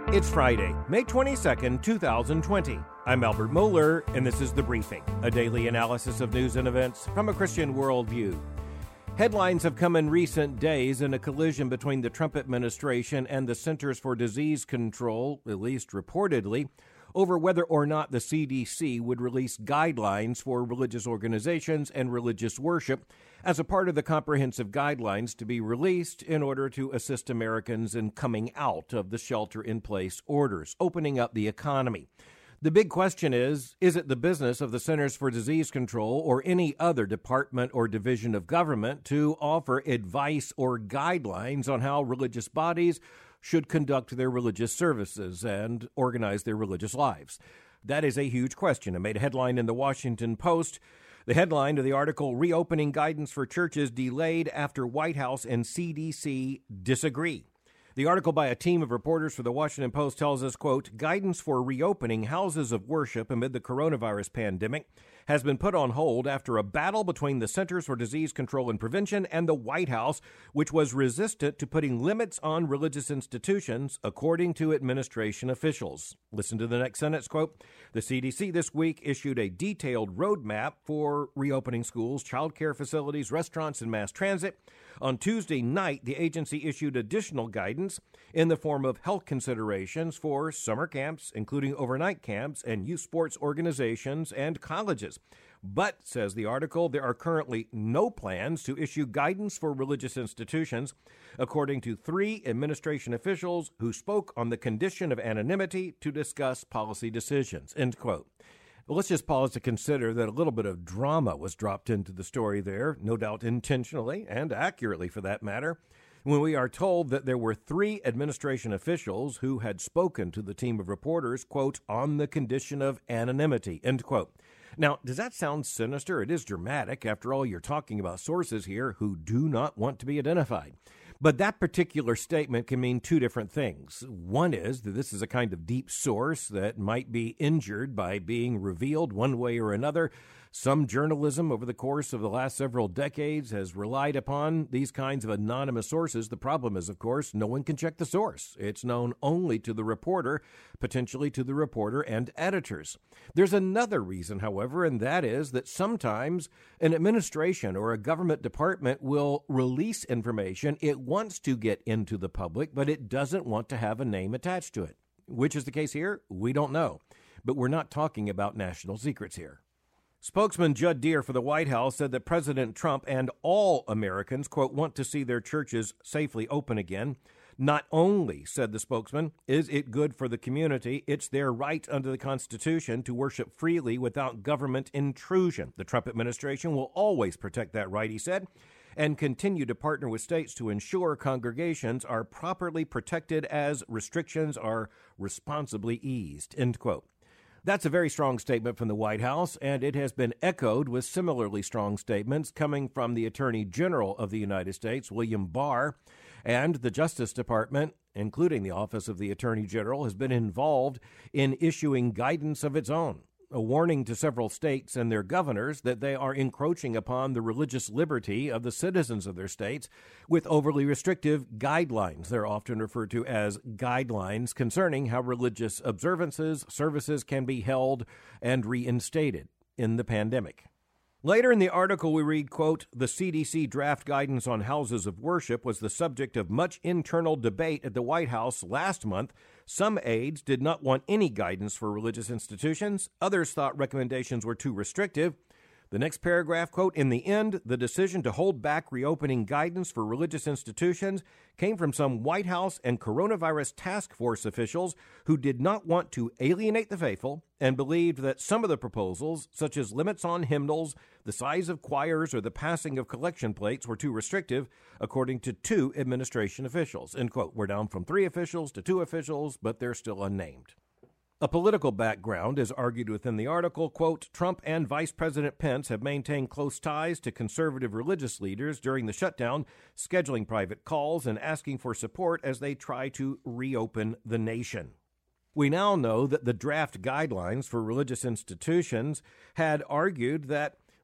It's Friday, May 22nd, 2020. I'm Albert Mohler, and this is The Briefing, a daily analysis of news and events from a Christian worldview. Headlines have come in recent days in a collision between the Trump administration and the Centers for Disease Control, at least reportedly, over whether or not the CDC would release guidelines for religious organizations and religious worship as a part of the comprehensive guidelines to be released in order to assist Americans in coming out of the shelter-in-place orders, opening up the economy. The big question is it the business of the Centers for Disease Control or any other department or division of government to offer advice or guidelines on how religious bodies should conduct their religious services and organize their religious lives? That is a huge question. It made a headline in the Washington Post. The headline of the article, Reopening Guidance for Churches Delayed After White House and CDC Disagree. The article by a team of reporters for the Washington Post tells us, quote, guidance for reopening houses of worship amid the coronavirus pandemic has been put on hold after a battle between the Centers for Disease Control and Prevention and the White House, which was resistant to putting limits on religious institutions, according to administration officials. Listen to the next sentence, quote, the CDC this week issued a detailed roadmap for reopening schools, child care facilities, restaurants, and mass transit. On Tuesday night, the agency issued additional guidance in the form of health considerations for summer camps, including overnight camps and youth sports organizations and colleges. But, says the article, there are currently no plans to issue guidance for religious institutions, according to 3 administration officials who spoke on the condition of anonymity to discuss policy decisions, end quote. Well, let's just pause to consider that a little bit of drama was dropped into the story there, no doubt intentionally and accurately for that matter, when we are told that there were 3 administration officials who had spoken to the team of reporters, quote, on the condition of anonymity, end quote. Now, does that sound sinister? It is dramatic. After all, you're talking about sources here who do not want to be identified. But that particular statement can mean 2 different things. One is that this is a kind of deep source that might be injured by being revealed one way or another. Some journalism over the course of the last several decades has relied upon these kinds of anonymous sources. The problem is, of course, no one can check the source. It's known only to the reporter, potentially to the reporter and editors. There's another reason, however, and that is that sometimes an administration or a government department will release information it wants to get into the public, but it doesn't want to have a name attached to it. Which is the case here? We don't know. But we're not talking about national secrets here. Spokesman Judd Deere for the White House said that President Trump and all Americans, quote, want to see their churches safely open again. Not only, said the spokesman, is it good for the community, it's their right under the Constitution to worship freely without government intrusion. The Trump administration will always protect that right, he said, and continue to partner with states to ensure congregations are properly protected as restrictions are responsibly eased, end quote. That's a very strong statement from the White House, and it has been echoed with similarly strong statements coming from the Attorney General of the United States, William Barr, and the Justice Department, including the Office of the Attorney General, has been involved in issuing guidance of its own, a warning to several states and their governors that they are encroaching upon the religious liberty of the citizens of their states with overly restrictive guidelines. They're often referred to as guidelines concerning how religious observances, services can be held and reinstated in the pandemic. Later in the article, we read, quote, the CDC draft guidance on houses of worship was the subject of much internal debate at the White House last month. Some aides did not want any guidance for religious institutions. Others thought recommendations were too restrictive. The next paragraph, quote, in the end, the decision to hold back reopening guidance for religious institutions came from some White House and coronavirus task force officials who did not want to alienate the faithful and believed that some of the proposals, such as limits on hymnals, the size of choirs, or the passing of collection plates, were too restrictive, according to 2 administration officials, end quote. We're down from 3 officials to 2 officials, but they're still unnamed. A political background is argued within the article, quote, Trump and Vice President Pence have maintained close ties to conservative religious leaders during the shutdown, scheduling private calls and asking for support as they try to reopen the nation. We now know that the draft guidelines for religious institutions had argued that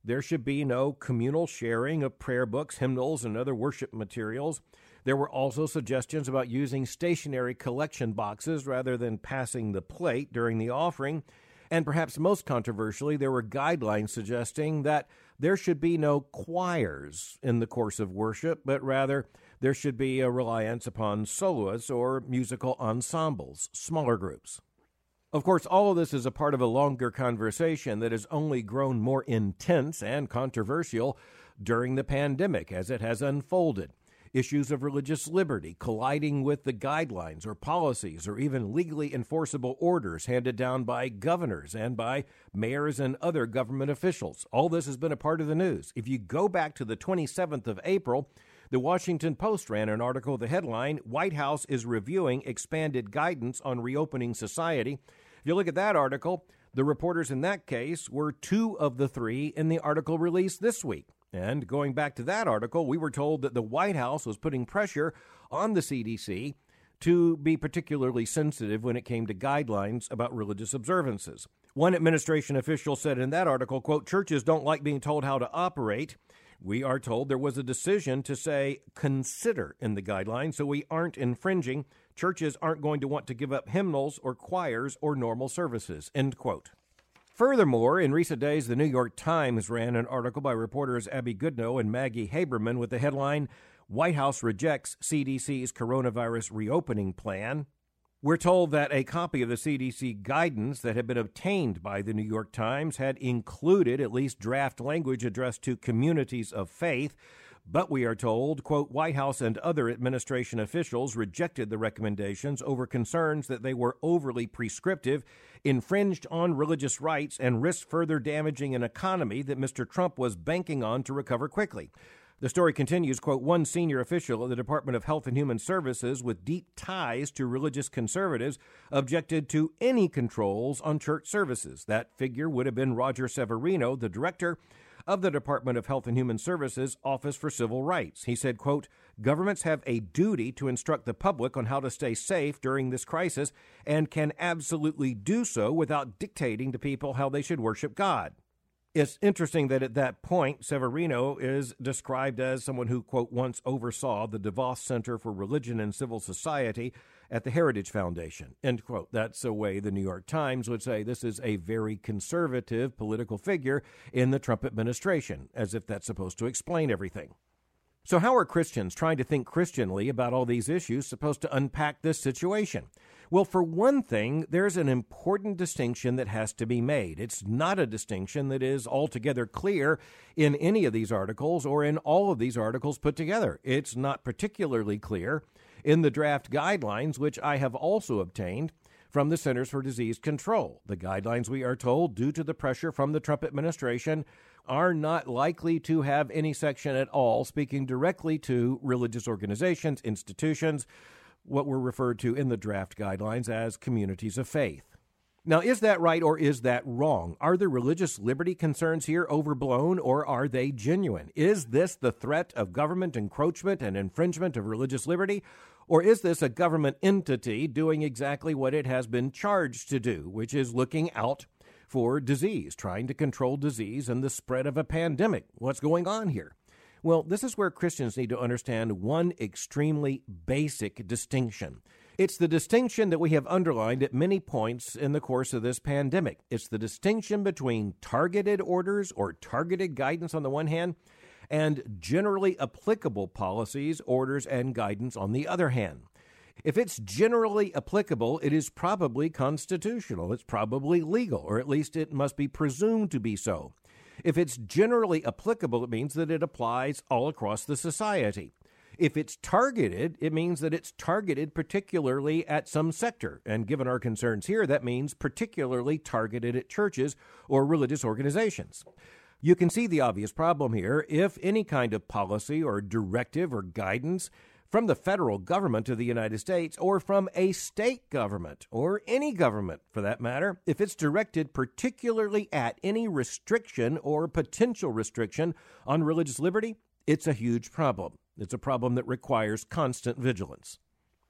There should be no communal sharing of prayer books, hymnals, and other worship materials. There were also suggestions about using stationary collection boxes rather than passing the plate during the offering. And perhaps most controversially, there were guidelines suggesting that there should be no choirs in the course of worship, but rather there should be a reliance upon soloists or musical ensembles, smaller groups. Of course, all of this is a part of a longer conversation that has only grown more intense and controversial during the pandemic as it has unfolded. Issues of religious liberty colliding with the guidelines or policies or even legally enforceable orders handed down by governors and by mayors and other government officials. All this has been a part of the news. If you go back to the 27th of April, the Washington Post ran an article with the headline, "White House is reviewing expanded guidance on reopening society." If you look at that article, the reporters in that case were two of the three in the article released this week. And going back to that article, we were told that the White House was putting pressure on the CDC to be particularly sensitive when it came to guidelines about religious observances. One administration official said in that article, quote, "Churches don't like being told how to operate. We are told there was a decision to say consider in the guidelines, so we aren't infringing. Churches aren't going to want to give up hymnals or choirs or normal services," end quote. Furthermore, in recent days, the New York Times ran an article by reporters Abby Goodnow and Maggie Haberman with the headline, "White House Rejects CDC's Coronavirus Reopening Plan." We're told that a copy of the CDC guidance that had been obtained by the New York Times had included at least draft language addressed to communities of faith, but we are told, quote, "White House and other administration officials rejected the recommendations over concerns that they were overly prescriptive, infringed on religious rights, and risked further damaging an economy that Mr. Trump was banking on to recover quickly." The story continues, quote, "One senior official at the Department of Health and Human Services with deep ties to religious conservatives objected to any controls on church services." That figure would have been Roger Severino, the director of the Department of Health and Human Services Office for Civil Rights. He said, quote, "Governments have a duty to instruct the public on how to stay safe during this crisis and can absolutely do so without dictating to people how they should worship God." It's interesting that at that point, Severino is described as someone who, quote, "once oversaw the DeVos Center for Religion and Civil Society at the Heritage Foundation," end quote. That's the way the New York Times would say this is a very conservative political figure in the Trump administration, as if that's supposed to explain everything. So how are Christians trying to think Christianly about all these issues supposed to unpack this situation? Well, for one thing, there's an important distinction that has to be made. It's not a distinction that is altogether clear in any of these articles or in all of these articles put together. It's not particularly clear in the draft guidelines, which I have also obtained from the Centers for Disease Control. The guidelines, we are told, due to the pressure from the Trump administration, are not likely to have any section at all speaking directly to religious organizations, institutions, what were referred to in the draft guidelines as communities of faith. Now, is that right or is that wrong? Are the religious liberty concerns here overblown or are they genuine? Is this the threat of government encroachment and infringement of religious liberty? Or is this a government entity doing exactly what it has been charged to do, which is looking out for disease, trying to control disease and the spread of a pandemic? What's going on here? Well, this is where Christians need to understand one extremely basic distinction. It's the distinction that we have underlined at many points in the course of this pandemic. It's the distinction between targeted orders or targeted guidance on the one hand and generally applicable policies, orders, and guidance on the other hand. If it's generally applicable, it is probably constitutional. It's probably legal, or at least it must be presumed to be so. If it's generally applicable, it means that it applies all across the society. If it's targeted, it means that it's targeted particularly at some sector. And given our concerns here, that means particularly targeted at churches or religious organizations. You can see the obvious problem here. If any kind of policy or directive or guidance from the federal government of the United States or from a state government or any government for that matter, if it's directed particularly at any restriction or potential restriction on religious liberty, it's a huge problem. It's a problem that requires constant vigilance.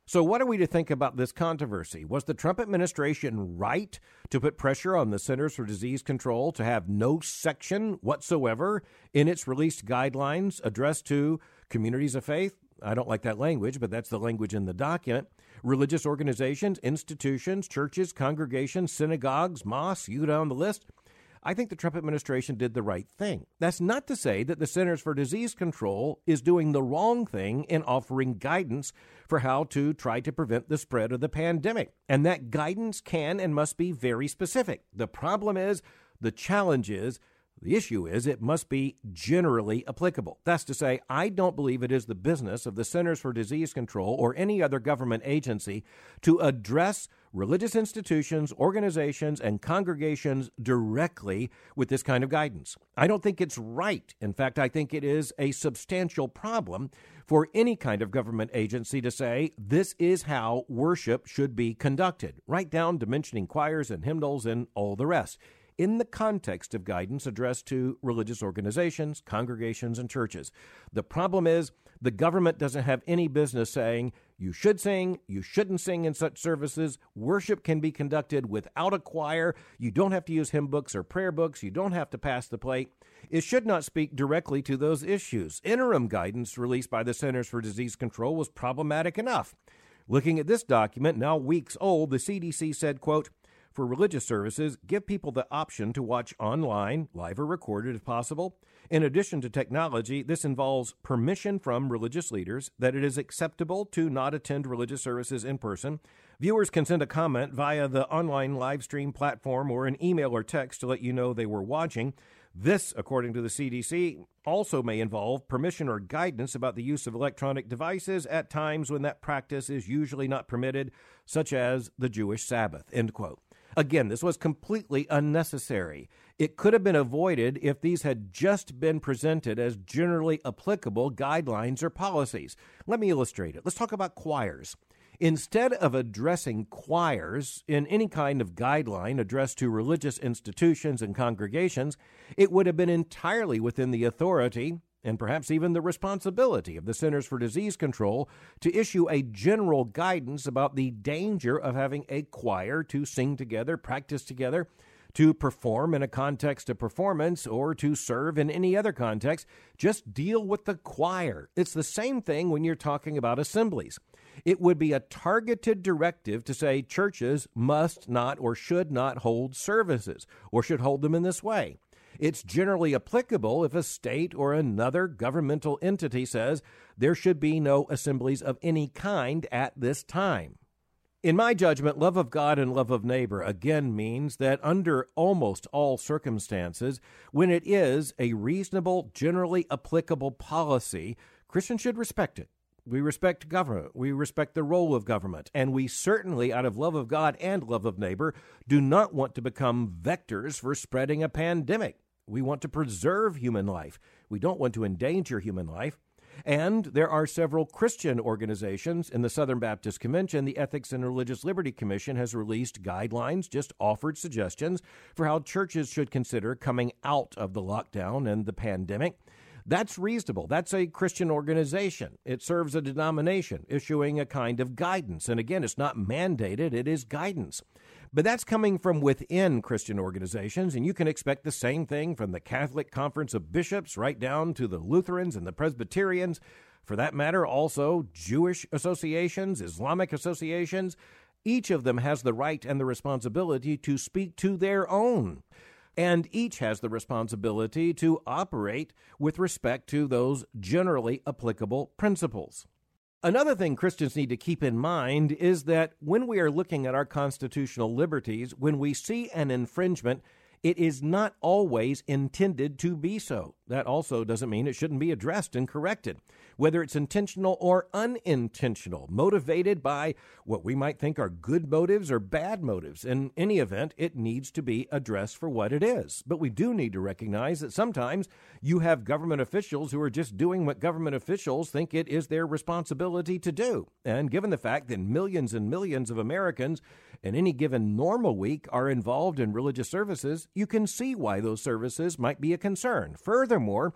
So what are we to think about this controversy? Was the Trump administration right to put pressure on the Centers for Disease Control to have no section whatsoever in its released guidelines addressed to communities of faith? I don't like that language, but that's the language in the document. Religious organizations, institutions, churches, congregations, synagogues, mosques, you go down the list. I think the Trump administration did the right thing. That's not to say that the Centers for Disease Control is doing the wrong thing in offering guidance for how to try to prevent the spread of the pandemic. And that guidance can and must be very specific. The problem is, the challenge is, the issue is it must be generally applicable. That's to say, I don't believe it is the business of the Centers for Disease Control or any other government agency to address religious institutions, organizations, and congregations directly with this kind of guidance. I don't think it's right. In fact, I think it is a substantial problem for any kind of government agency to say this is how worship should be conducted, right down to mentioning choirs and hymnals and all the rest, in the context of guidance addressed to religious organizations, congregations, and churches. The problem is the government doesn't have any business saying you should sing, you shouldn't sing in such services. Worship can be conducted without a choir. You don't have to use hymn books or prayer books. You don't have to pass the plate. It should not speak directly to those issues. Interim guidance released by the Centers for Disease Control was problematic enough. Looking at this document, now weeks old, the CDC said, quote, for religious services, give people the option to watch online, live or recorded if possible. In addition to technology, this involves permission from religious leaders that it is acceptable to not attend religious services in person. Viewers can send a comment via the online live stream platform or an email or text to let you know they were watching. This, according to the CDC, also may involve permission or guidance about the use of electronic devices at times when that practice is usually not permitted, such as the Jewish Sabbath, end quote. Again, this was completely unnecessary. It could have been avoided if these had just been presented as generally applicable guidelines or policies. Let me illustrate it. Let's talk about choirs. Instead of addressing choirs in any kind of guideline addressed to religious institutions and congregations, it would have been entirely within the authority and perhaps even the responsibility of the Centers for Disease Control to issue a general guidance about the danger of having a choir to sing together, practice together, to perform in a context of performance, or to serve in any other context. Just deal with the choir. It's the same thing when you're talking about assemblies. It would be a targeted directive to say churches must not or should not hold services, or should hold them in this way. It's generally applicable if a state or another governmental entity says there should be no assemblies of any kind at this time. In my judgment, love of God and love of neighbor again means that under almost all circumstances, when it is a reasonable, generally applicable policy, Christians should respect it. We respect government. We respect the role of government. And we certainly, out of love of God and love of neighbor, do not want to become vectors for spreading a pandemic. We want to preserve human life. We don't want to endanger human life. And there are several Christian organizations. In the Southern Baptist Convention, the Ethics and Religious Liberty Commission has released guidelines, just offered suggestions for how churches should consider coming out of the lockdown and the pandemic. That's reasonable. That's a Christian organization. It serves a denomination, issuing a kind of guidance. And again, it's not mandated, it is guidance. But that's coming from within Christian organizations, and you can expect the same thing from the Catholic Conference of Bishops right down to the Lutherans and the Presbyterians. For that matter, also Jewish associations, Islamic associations. Each of them has the right and the responsibility to speak to their own. And each has the responsibility to operate with respect to those generally applicable principles. Another thing Christians need to keep in mind is that when we are looking at our constitutional liberties, when we see an infringement, it is not always intended to be so. That also doesn't mean it shouldn't be addressed and corrected, whether it's intentional or unintentional, motivated by what we might think are good motives or bad motives. In any event, it needs to be addressed for what it is. But we do need to recognize that sometimes you have government officials who are just doing what government officials think it is their responsibility to do. And given the fact that millions and millions of Americans in any given normal week are involved in religious services, you can see why those services might be a concern. Furthermore,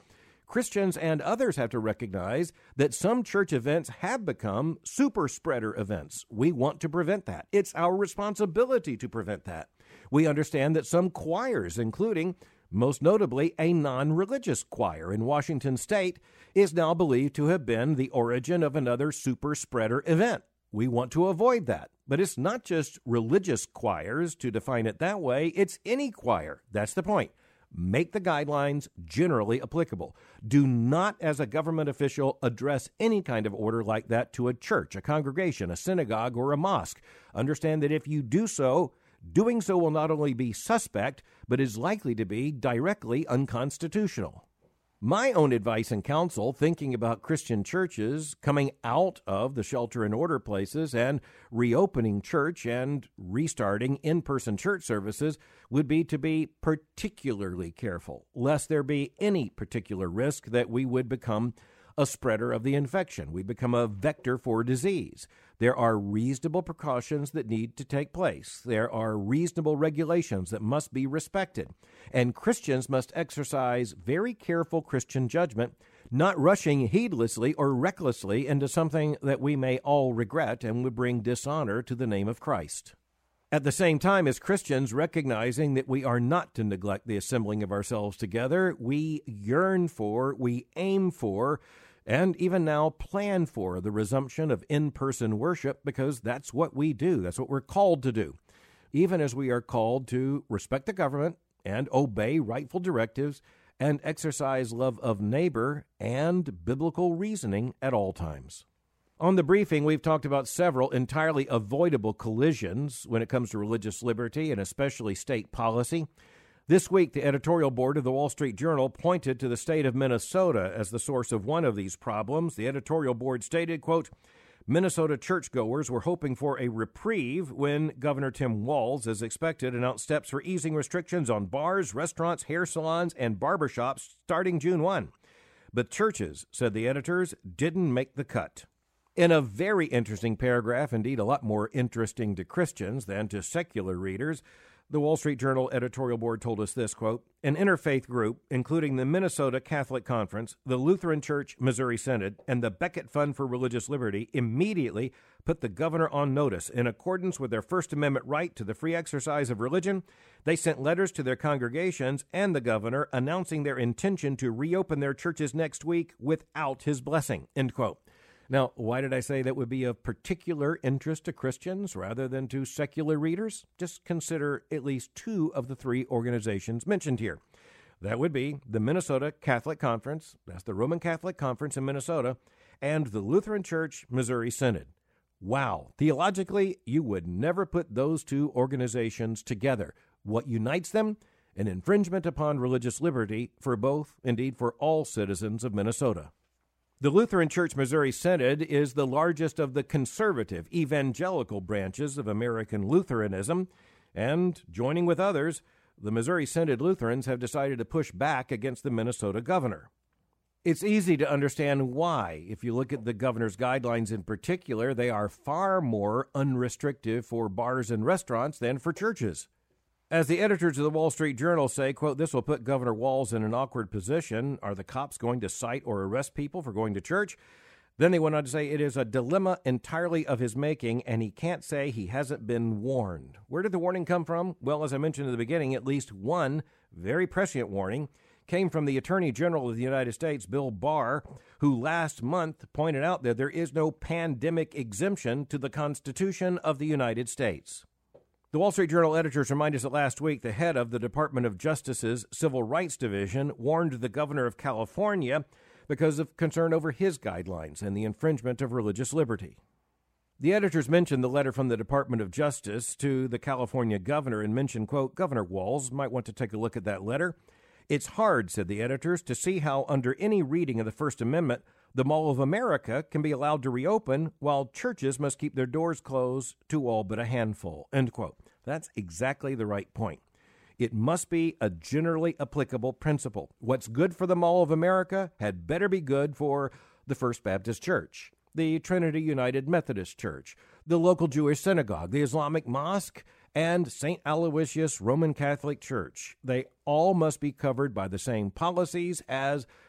Christians and others have to recognize that some church events have become super spreader events. We want to prevent that. It's our responsibility to prevent that. We understand that some choirs, including, most notably, a non-religious choir in Washington state, is now believed to have been the origin of another super spreader event. We want to avoid that. But it's not just religious choirs, to define it that way. It's any choir. That's the point. Make the guidelines generally applicable. Do not, as a government official, address any kind of order like that to a church, a congregation, a synagogue, or a mosque. Understand that if you do so, doing so will not only be suspect, but is likely to be directly unconstitutional. My own advice and counsel, thinking about Christian churches coming out of the shelter-in-order places and reopening church and restarting in-person church services, would be to be particularly careful, lest there be any particular risk that we would become a spreader of the infection. We become a vector for disease. There are reasonable precautions that need to take place. There are reasonable regulations that must be respected. And Christians must exercise very careful Christian judgment, not rushing heedlessly or recklessly into something that we may all regret and would bring dishonor to the name of Christ. At the same time, as Christians, recognizing that we are not to neglect the assembling of ourselves together, we yearn for, we aim for, and even now plan for the resumption of in-person worship, because that's what we do. That's what we're called to do. Even as we are called to respect the government and obey rightful directives and exercise love of neighbor and biblical reasoning at all times. On the briefing, we've talked about several entirely avoidable collisions when it comes to religious liberty and especially state policy. This week, the editorial board of the Wall Street Journal pointed to the state of Minnesota as the source of one of these problems. The editorial board stated, quote, Minnesota churchgoers were hoping for a reprieve when Governor Tim Walz, as expected, announced steps for easing restrictions on bars, restaurants, hair salons, and barbershops starting June 1. But churches, said the editors, didn't make the cut. In a very interesting paragraph, indeed a lot more interesting to Christians than to secular readers, the Wall Street Journal editorial board told us this, quote, an interfaith group, including the Minnesota Catholic Conference, the Lutheran Church Missouri Synod, and the Becket Fund for Religious Liberty, immediately put the governor on notice. In accordance with their First Amendment right to the free exercise of religion, they sent letters to their congregations and the governor announcing their intention to reopen their churches next week without his blessing, end quote. Now, why did I say that would be of particular interest to Christians rather than to secular readers? Just consider at least two of the three organizations mentioned here. That would be the Minnesota Catholic Conference, that's the Roman Catholic Conference in Minnesota, and the Lutheran Church Missouri Synod. Wow, theologically, you would never put those two organizations together. What unites them? An infringement upon religious liberty for both, indeed for all citizens of Minnesota. The Lutheran Church Missouri Synod is the largest of the conservative evangelical branches of American Lutheranism, and joining with others, the Missouri Synod Lutherans have decided to push back against the Minnesota governor. It's easy to understand why. If you look at the governor's guidelines in particular, they are far more unrestrictive for bars and restaurants than for churches. As the editors of the Wall Street Journal say, quote, this will put Governor Walz in an awkward position. Are the cops going to cite or arrest people for going to church? Then they went on to say it is a dilemma entirely of his making, and he can't say he hasn't been warned. Where did the warning come from? Well, as I mentioned at the beginning, at least one very prescient warning came from the Attorney General of the United States, Bill Barr, who last month pointed out that there is no pandemic exemption to the Constitution of the United States. The Wall Street Journal editors remind us that last week, the head of the Department of Justice's Civil Rights Division warned the governor of California because of concern over his guidelines and the infringement of religious liberty. The editors mentioned the letter from the Department of Justice to the California governor and mentioned, quote, Governor Walz might want to take a look at that letter. It's hard, said the editors, to see how under any reading of the First Amendment, the Mall of America can be allowed to reopen while churches must keep their doors closed to all but a handful, end quote. That's exactly the right point. It must be a generally applicable principle. What's good for the Mall of America had better be good for the First Baptist Church, the Trinity United Methodist Church, the local Jewish synagogue, the Islamic Mosque, and St. Aloysius Roman Catholic Church. They all must be covered by the same policies as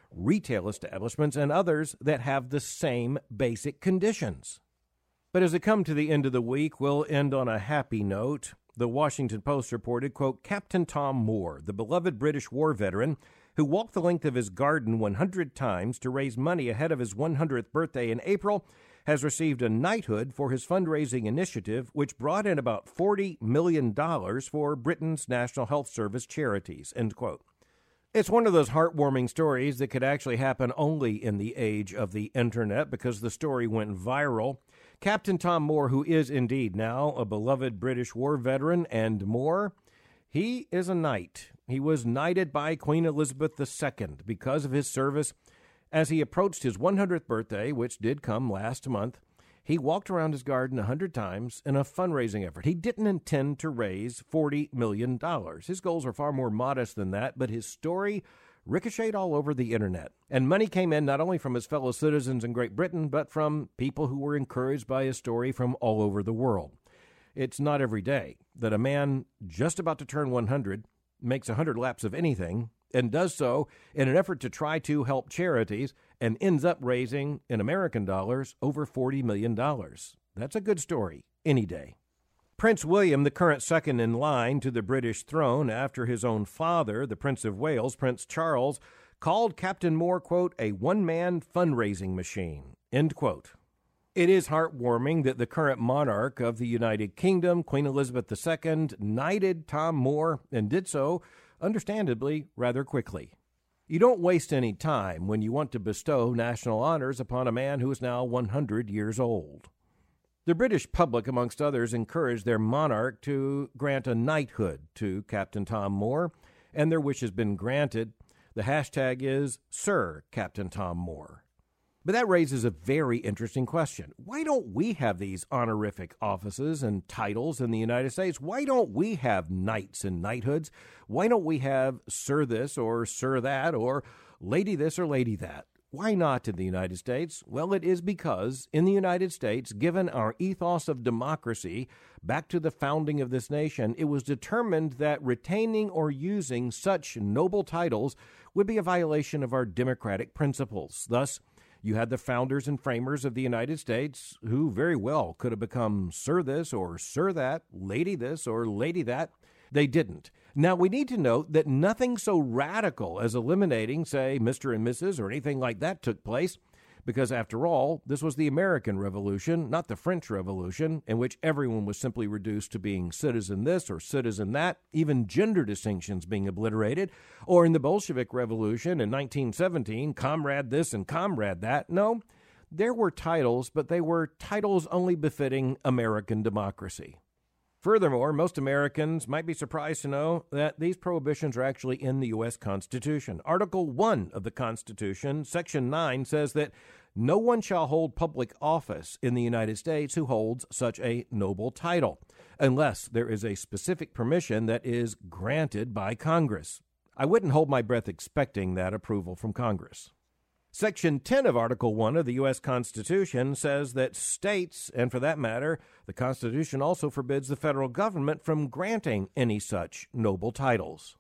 retail establishments, and others that have the same basic conditions. But as it comes to the end of the week, we'll end on a happy note. The Washington Post reported, quote, Captain Tom Moore, the beloved British war veteran who walked the length of his garden 100 times to raise money ahead of his 100th birthday in April, has received a knighthood for his fundraising initiative, which brought in about $40 million for Britain's National Health Service charities, end quote. It's one of those heartwarming stories that could actually happen only in the age of the internet because the story went viral. Captain Tom Moore, who is indeed now a beloved British war veteran and more, he is a knight. He was knighted by Queen Elizabeth II because of his service. As he approached his 100th birthday, which did come last month, he walked around his garden 100 times in a fundraising effort. He didn't intend to raise $40 million. His goals are far more modest than that, but his story ricocheted all over the internet. And money came in not only from his fellow citizens in Great Britain, but from people who were encouraged by his story from all over the world. It's not every day that a man just about to turn 100 makes 100 laps of anything and does so in an effort to try to help charities and ends up raising, in American dollars, over $40 million. That's a good story any day. Prince William, the current second in line to the British throne after his own father, the Prince of Wales, Prince Charles, called Captain Moore, quote, a one-man fundraising machine, end quote. It is heartwarming that the current monarch of the United Kingdom, Queen Elizabeth II, knighted Tom Moore and did so, understandably, rather quickly. You don't waste any time when you want to bestow national honors upon a man who is now 100 years old. The British public, amongst others, encouraged their monarch to grant a knighthood to Captain Tom Moore, and their wish has been granted. The hashtag is Sir Captain Tom Moore. But that raises a very interesting question. Why don't we have these honorific offices and titles in the United States? Why don't we have knights and knighthoods? Why don't we have Sir this or Sir that or Lady this or Lady that? Why not in the United States? Well, it is because in the United States, given our ethos of democracy, back to the founding of this nation, it was determined that retaining or using such noble titles would be a violation of our democratic principles. Thus, you had the founders and framers of the United States who very well could have become Sir this or Sir that, Lady this or Lady that. They didn't. Now, we need to note that nothing so radical as eliminating, say, Mr. and Mrs. or anything like that took place, because after all, this was the American Revolution, not the French Revolution, in which everyone was simply reduced to being citizen this or citizen that, even gender distinctions being obliterated, or in the Bolshevik Revolution in 1917, comrade this and comrade that. No, there were titles, but they were titles only befitting American democracy. Furthermore, most Americans might be surprised to know that these prohibitions are actually in the U.S. Constitution. Article 1 of the Constitution, Section 9, says that no one shall hold public office in the United States who holds such a noble title, unless there is a specific permission that is granted by Congress. I wouldn't hold my breath expecting that approval from Congress. Section 10 of Article 1 of the U.S. Constitution says that states, and for that matter, the Constitution also forbids the federal government from granting any such noble titles.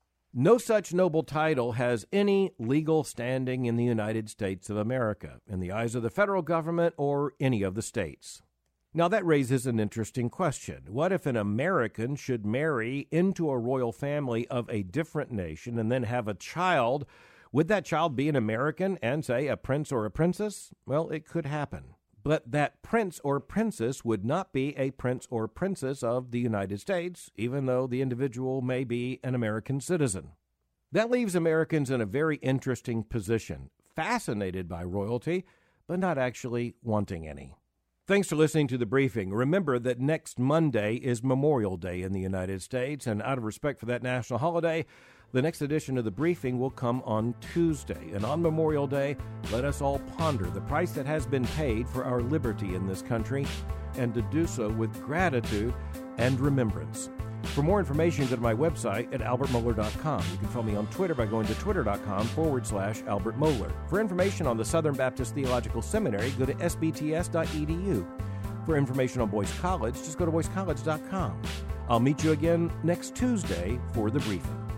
No such noble title has any legal standing in the United States of America, in the eyes of the federal government or any of the states. Now, that raises an interesting question. What if an American should marry into a royal family of a different nation and then have a child? Would that child be an American and, say, a prince or a princess? Well, it could happen. But that prince or princess would not be a prince or princess of the United States, even though the individual may be an American citizen. That leaves Americans in a very interesting position, fascinated by royalty, but not actually wanting any. Thanks for listening to The Briefing. Remember that next Monday is Memorial Day in the United States, and out of respect for that national holiday, the next edition of The Briefing will come on Tuesday. And on Memorial Day, let us all ponder the price that has been paid for our liberty in this country, and to do so with gratitude and remembrance. For more information, go to my website at albertmohler.com. You can follow me on Twitter by going to twitter.com/Albert Mohler. For information on the Southern Baptist Theological Seminary, go to sbts.edu. For information on Boyce College, just go to boycecollege.com. I'll meet you again next Tuesday for The Briefing.